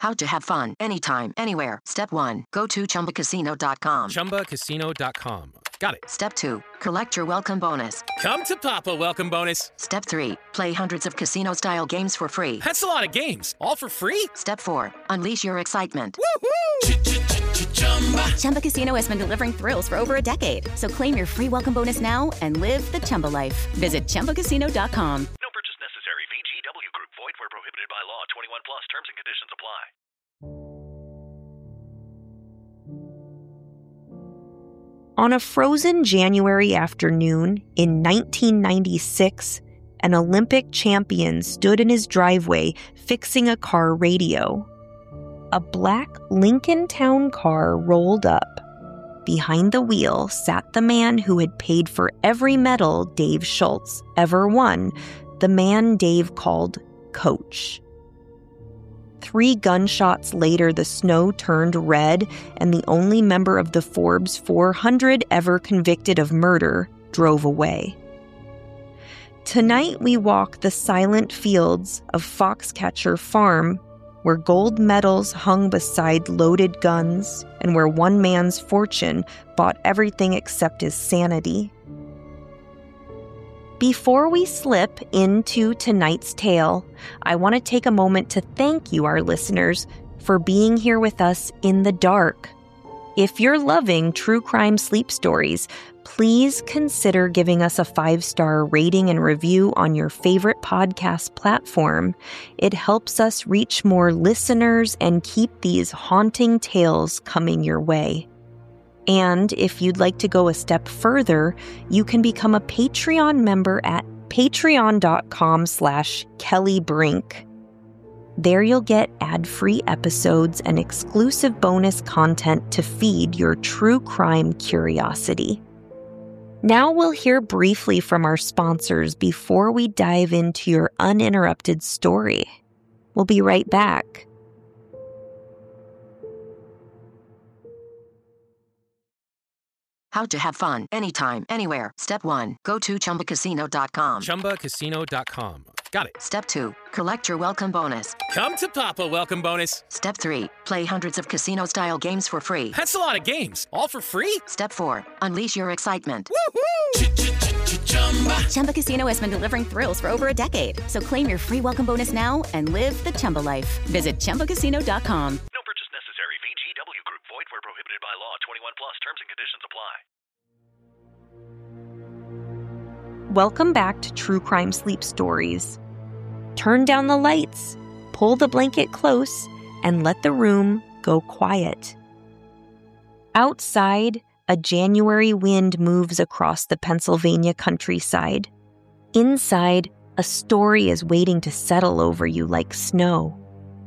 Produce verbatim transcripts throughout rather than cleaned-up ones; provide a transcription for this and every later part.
How to have fun anytime, anywhere. Step one. Go to Chumba Casino dot com. Chumba Casino dot com. Got it. Step two. Collect your welcome bonus. Come to Papa welcome bonus. Step three. Play hundreds of casino-style games for free. That's a lot of games. All for free? Step four. Unleash your excitement. Woohoo! Chumba Casino has been delivering thrills for over a decade. So claim your free welcome bonus now and live the Chumba life. Visit Chumba Casino dot com. No purchase necessary. V G W Group. Void where prohibited by law. twenty-one plus. Terms and conditions apply. On a frozen January afternoon in nineteen ninety-six, an Olympic champion stood in his driveway fixing a car radio. A black Lincoln Town car rolled up. Behind the wheel sat the man who had paid for every medal Dave Schultz ever won, the man Dave called Coach. Three gunshots later, the snow turned red, and the only member of the Forbes four hundred ever convicted of murder drove away. Tonight, we walk the silent fields of Foxcatcher Farm, where gold medals hung beside loaded guns, and where one man's fortune bought everything except his sanity. Before we slip into tonight's tale, I want to take a moment to thank you, our listeners, for being here with us in the dark. If you're loving true crime sleep stories, please consider giving us a five-star rating and review on your favorite podcast platform. It helps us reach more listeners and keep these haunting tales coming your way. And if you'd like to go a step further, you can become a Patreon member at patreon.com slash Kelly Brink. There you'll get ad-free episodes and exclusive bonus content to feed your true crime curiosity. Now we'll hear briefly from our sponsors before we dive into your uninterrupted story. We'll be right back. How to have fun anytime, anywhere. Step one. Go to Chumba Casino dot com. Chumba Casino dot com. Got it. Step two. Collect your welcome bonus. Come to Papa welcome bonus. Step three. Play hundreds of casino-style games for free. That's a lot of games. All for free? Step four. Unleash your excitement. Woohoo! Chumba Casino has been delivering thrills for over a decade. So claim your free welcome bonus now and live the Chumba life. Visit Chumba Casino dot com. No purchase necessary. V G W Group. Void where prohibited by law. twenty-one plus. Terms and conditions apply. Welcome back to True Crime Sleep Stories. Turn down the lights, pull the blanket close, and let the room go quiet. Outside, a January wind moves across the Pennsylvania countryside. Inside, a story is waiting to settle over you like snow.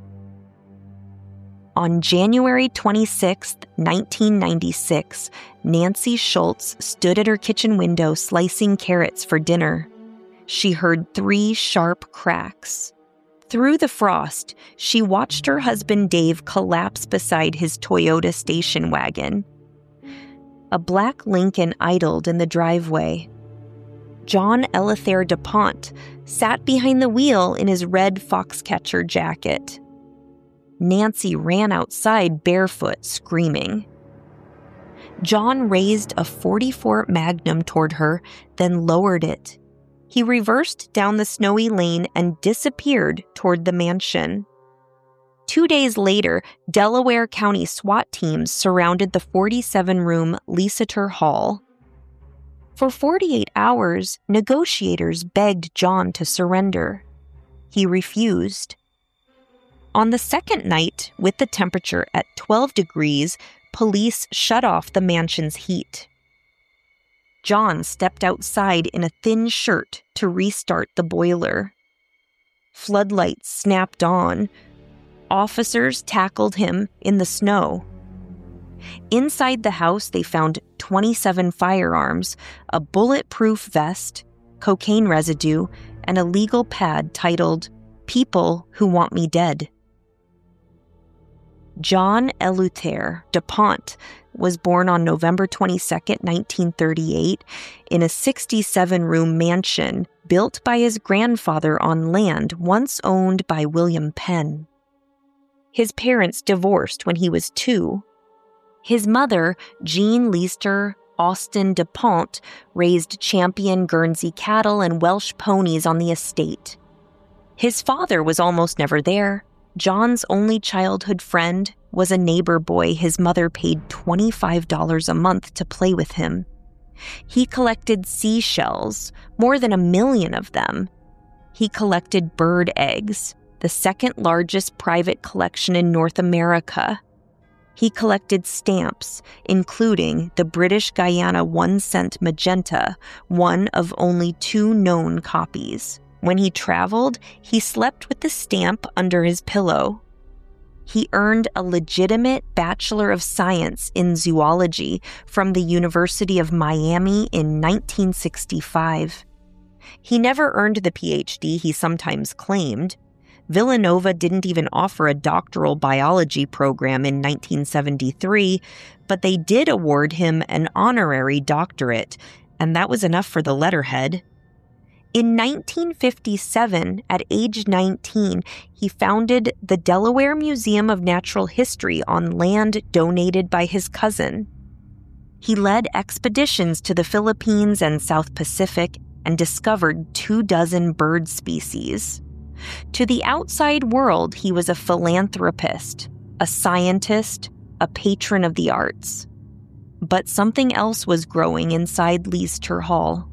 On January twenty-sixth, nineteen ninety-six, Nancy Schultz stood at her kitchen window slicing carrots for dinner. She heard three sharp cracks. Through the frost, she watched her husband Dave collapse beside his Toyota station wagon. A black Lincoln idled in the driveway. John Elithair DuPont sat behind the wheel in his red Foxcatcher jacket. Nancy ran outside barefoot, screaming. John raised a forty-four Magnum toward her, then lowered it. He reversed down the snowy lane and disappeared toward the mansion. Two days later, Delaware County SWAT teams surrounded the forty-seven room Leaseter Hall. For forty-eight hours, negotiators begged John to surrender. He refused. On the second night, with the temperature at twelve degrees, police shut off the mansion's heat. John stepped outside in a thin shirt to restart the boiler. Floodlights snapped on. Officers tackled him in the snow. Inside the house, they found twenty-seven firearms, a bulletproof vest, cocaine residue, and a legal pad titled, "People Who Want Me Dead." John Elithair DuPont was born on November twenty-second, nineteen thirty-eight, in a sixty-seven room mansion built by his grandfather on land once owned by William Penn. His parents divorced when he was two. His mother, Jean Leister Austin DuPont, raised champion Guernsey cattle and Welsh ponies on the estate. His father was almost never there. John's only childhood friend was a neighbor boy his mother paid twenty-five dollars a month to play with him. He collected seashells, more than a million of them. He collected bird eggs, the second largest private collection in North America. He collected stamps, including the British Guiana one-cent magenta, one of only two known copies. When he traveled, he slept with the stamp under his pillow. He earned a legitimate Bachelor of Science in Zoology from the University of Miami in nineteen sixty-five. He never earned the P H D he sometimes claimed. Villanova didn't even offer a doctoral biology program in nineteen seventy-three, but they did award him an honorary doctorate, and that was enough for the letterhead. In nineteen fifty-seven, at age nineteen, he founded the Delaware Museum of Natural History on land donated by his cousin. He led expeditions to the Philippines and South Pacific and discovered two dozen bird species. To the outside world, he was a philanthropist, a scientist, a patron of the arts. But something else was growing inside Leister Hall.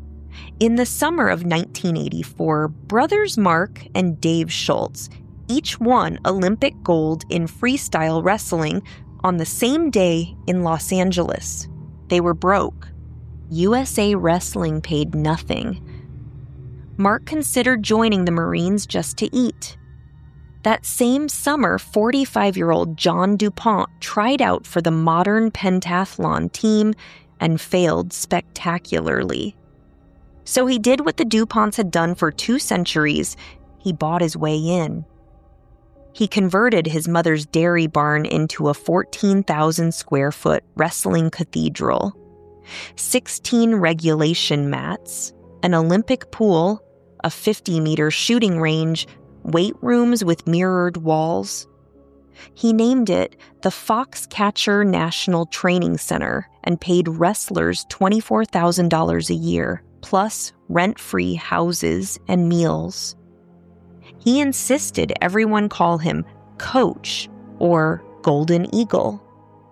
In the summer of nineteen eighty-four, brothers Mark and Dave Schultz each won Olympic gold in freestyle wrestling on the same day in Los Angeles. They were broke. U S A Wrestling paid nothing. Mark considered joining the Marines just to eat. That same summer, forty-five-year-old John DuPont tried out for the modern pentathlon team and failed spectacularly. So he did what the DuPonts had done for two centuries. He bought his way in. He converted his mother's dairy barn into a fourteen thousand square foot wrestling cathedral. sixteen regulation mats, an Olympic pool, a fifty-meter shooting range, weight rooms with mirrored walls. He named it the Foxcatcher National Training Center and paid wrestlers twenty-four thousand dollars a year, plus rent-free houses and meals. He insisted everyone call him Coach or Golden Eagle.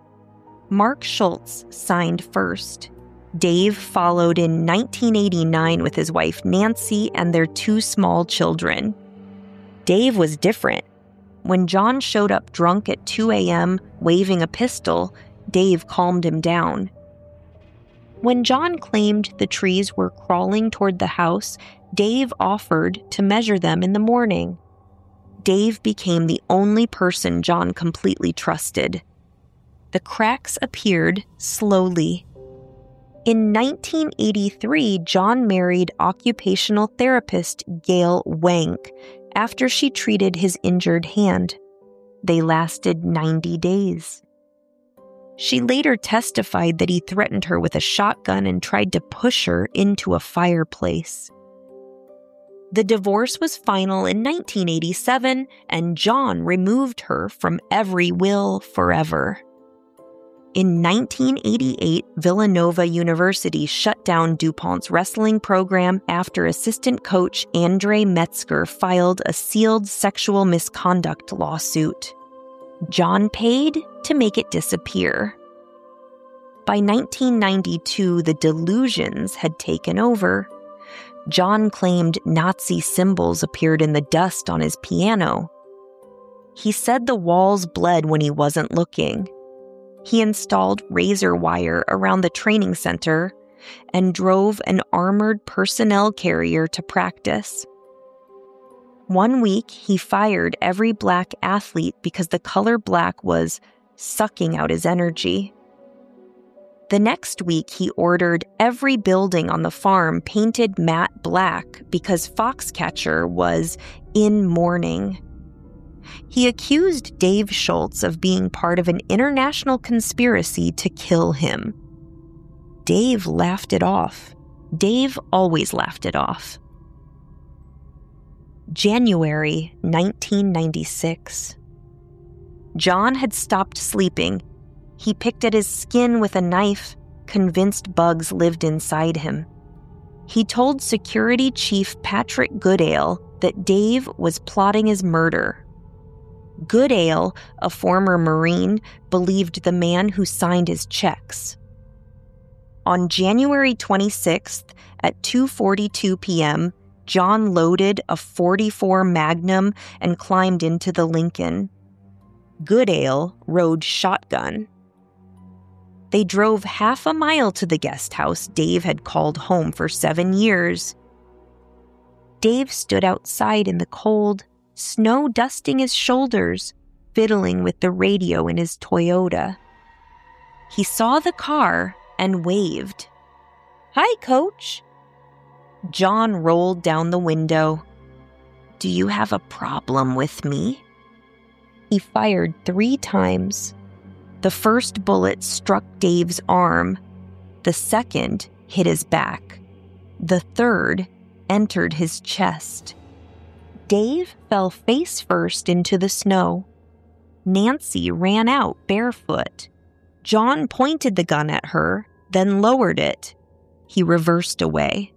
Mark Schultz signed first. Dave followed in nineteen eighty-nine with his wife Nancy and their two small children. Dave was different. When John showed up drunk at two a.m. waving a pistol, Dave calmed him down. When John claimed the trees were crawling toward the house, Dave offered to measure them in the morning. Dave became the only person John completely trusted. The cracks appeared slowly. In nineteen eighty-three, John married occupational therapist Gail Wank after she treated his injured hand. They lasted ninety days. She later testified that he threatened her with a shotgun and tried to push her into a fireplace. The divorce was final in nineteen eighty-seven, and John removed her from every will forever. In nineteen eighty-eight, Villanova University shut down DuPont's wrestling program after assistant coach Andre Metzger filed a sealed sexual misconduct lawsuit. John paid to make it disappear. By nineteen ninety-two, the delusions had taken over. John claimed Nazi symbols appeared in the dust on his piano. He said the walls bled when he wasn't looking. He installed razor wire around the training center and drove an armored personnel carrier to practice. One week, he fired every black athlete because the color black was sucking out his energy. The next week, he ordered every building on the farm painted matte black because Foxcatcher was in mourning. He accused Dave Schultz of being part of an international conspiracy to kill him. Dave laughed it off. Dave always laughed it off. January nineteen ninety-six. John had stopped sleeping. He picked at his skin with a knife, convinced bugs lived inside him. He told Security Chief Patrick Goodale that Dave was plotting his murder. Goodale, a former Marine, believed the man who signed his checks. On January twenty-sixth at two forty-two p.m., John loaded a forty-four Magnum and climbed into the Lincoln. Goodale rode shotgun. They drove half a mile to the guest house Dave had called home for seven years. Dave stood outside in the cold, snow dusting his shoulders, fiddling with the radio in his Toyota. He saw the car and waved. "Hi, Coach." John rolled down the window. "Do you have a problem with me?" He fired three times. The first bullet struck Dave's arm. The second hit his back. The third entered his chest. Dave fell face first into the snow. Nancy ran out barefoot. John pointed the gun at her, then lowered it. He reversed away.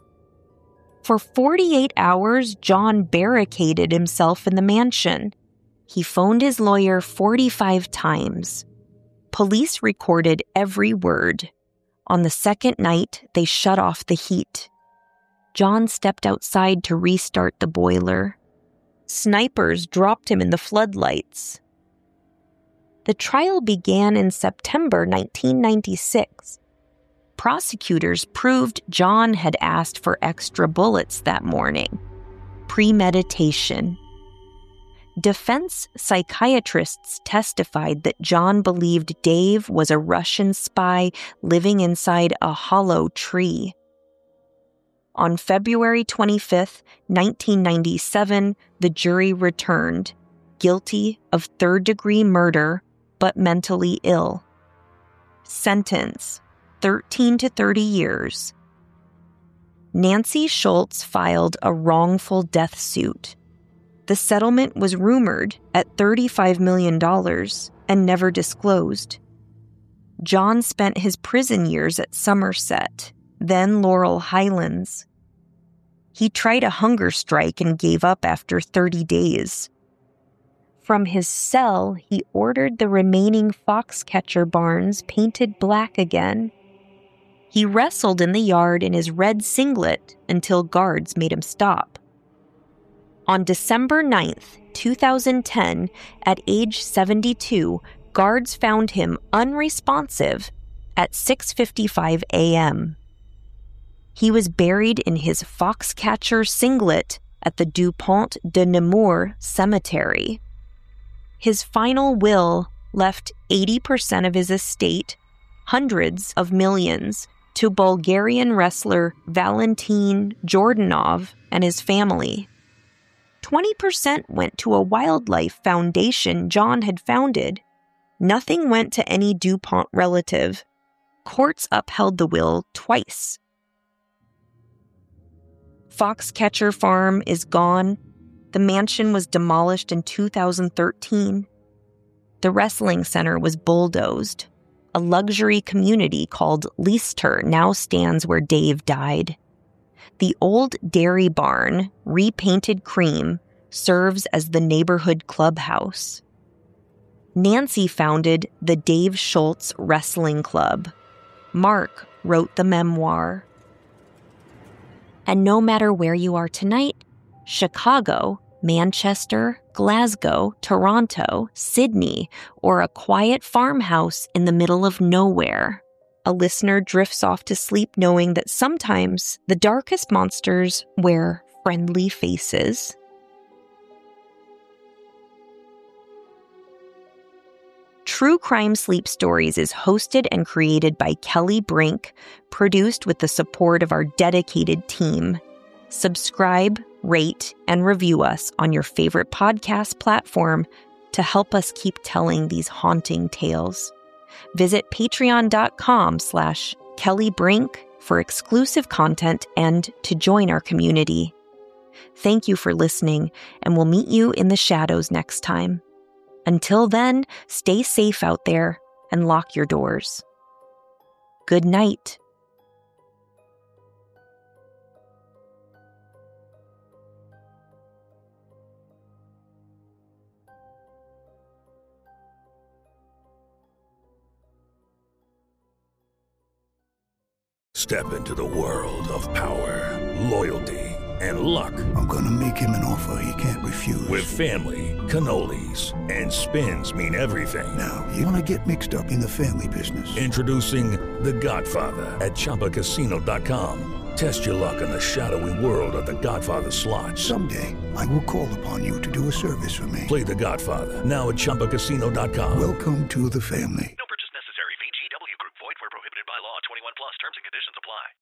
For forty-eight hours, John barricaded himself in the mansion. He phoned his lawyer forty-five times. Police recorded every word. On the second night, they shut off the heat. John stepped outside to restart the boiler. Snipers dropped him in the floodlights. The trial began in September nineteen ninety-six. Prosecutors proved John had asked for extra bullets that morning. Premeditation. Defense psychiatrists testified that John believed Dave was a Russian spy living inside a hollow tree. On February twenty-fifth, nineteen ninety-seven, the jury returned, guilty of third-degree murder, but mentally ill. Sentence, thirteen to thirty years. Nancy Schultz filed a wrongful death suit. The settlement was rumored at thirty-five million dollars and never disclosed. John spent his prison years at Somerset, then Laurel Highlands. He tried a hunger strike and gave up after thirty days. From his cell, he ordered the remaining foxcatcher barns painted black again. He wrestled in the yard in his red singlet until guards made him stop. On December ninth, two thousand ten, at age seventy-two, guards found him unresponsive at six fifty-five a.m. He was buried in his foxcatcher singlet at the DuPont de Nemours Cemetery. His final will left eighty percent of his estate, hundreds of millions, to Bulgarian wrestler Valentin Jordanov and his family. twenty percent went to a wildlife foundation John had founded. Nothing went to any DuPont relative. Courts upheld the will twice. Foxcatcher Farm is gone. The mansion was demolished in two thousand thirteen. The wrestling center was bulldozed. A luxury community called Leicester now stands where Dave died. The old dairy barn, repainted cream, serves as the neighborhood clubhouse. Nancy founded the Dave Schultz Wrestling Club. Mark wrote the memoir. And no matter where you are tonight, Chicago, Manchester, Glasgow, Toronto, Sydney, or a quiet farmhouse in the middle of nowhere, a listener drifts off to sleep knowing that sometimes the darkest monsters wear friendly faces. True Crime Sleep Stories is hosted and created by Kelly Brink, produced with the support of our dedicated team. Subscribe, rate, and review us on your favorite podcast platform to help us keep telling these haunting tales. Visit patreon.com slash Kelly Brink for exclusive content and to join our community. Thank you for listening, and we'll meet you in the shadows next time. Until then, stay safe out there and lock your doors. Good night. Step into the world of power, loyalty, and luck. I'm gonna make him an offer he can't refuse. With family, cannolis, and spins mean everything. Now, you wanna get mixed up in the family business. Introducing The Godfather at Chumba Casino dot com. Test your luck in the shadowy world of The Godfather slot. Someday, I will call upon you to do a service for me. Play The Godfather now at Chumba Casino dot com. Welcome to the family.